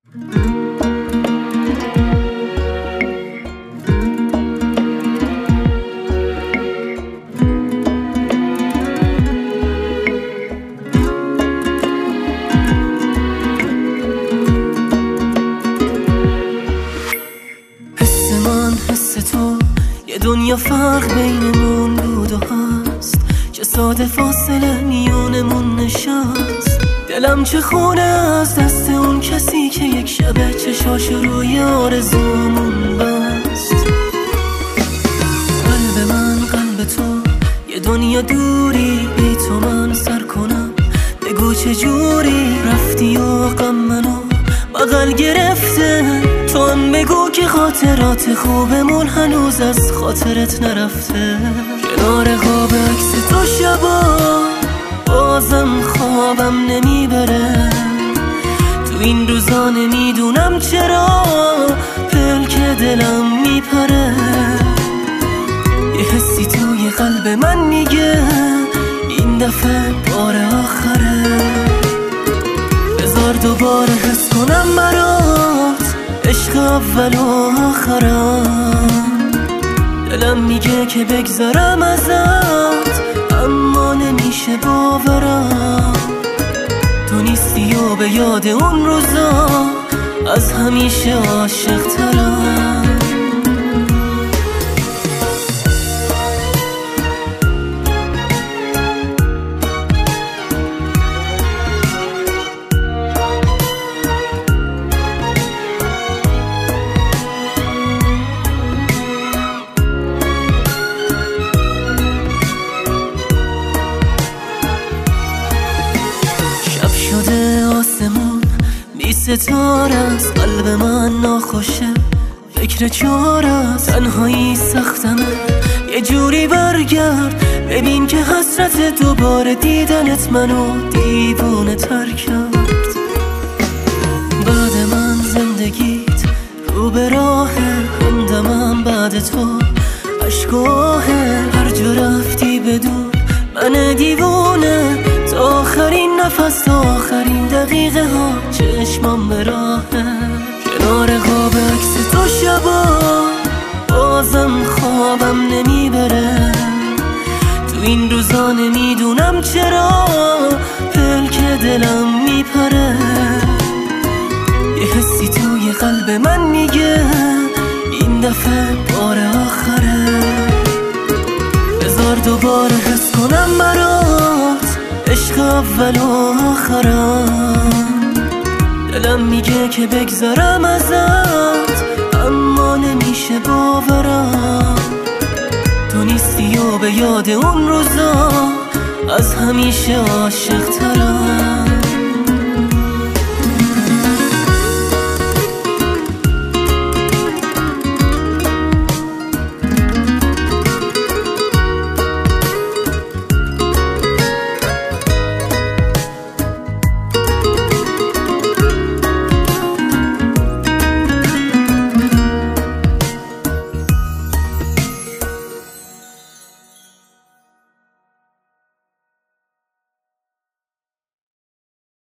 حس تو یه دنیا فرق بینمون بود و هست، چه ساده فاصله میونمون نشست. دلم چه خونه از دست اون کسی که یک شبه چشاشو روی آرزومون بست. قلب من قلب تو یه دنیا دوری، بی تو من سر کنم بگو چه جوری رفتی و غم منو بغل گرفته. تو هم بگو که خاطرات خوبمون هنوز از خاطرت نرفته. کنار قاب عکس تو شبا بازم خوابم نمیبره. تو این روزا نمیدونم چرا پلک دلم میپره. یه حسی توی قلب من میگه این دفعه بار آخره. بذار دوباره حس کنم برات عشق اول و آخرم. دلم میگه که بگذارم ازت اما نمیشه باورم. تو نیستی و به یاد اون روزا از همیشه عاشق ترم. شده آسمون بی ستاره است، قلب من ناخوشه فکر چاره است. تنهایی سختمه یه جوری برگرد ببین که حسرت دوباره دیدنت منو دیوونه تر کرد. بعد من زندگیت رو به راهه، همدمم بعد تو عشقاهه. هر جا رفتی بدون من دیوونه، تا آخرین نفس تا آخرین دقیقه ها چشمم به راهه. کنار قاب عکس تو شبا بازم خوابم نمیبره. تو این روزا نمیدونم چرا پلک دلم میپره. یه حسی توی قلب من میگه این دفعه بار آخره. بذار دوباره حس کنم برات عشق اول و آخرم. دلم میگه که بگذارم ازت اما نمیشه باورم. تو نیستی و به یاد اون روزا از همیشه عاشق ترم.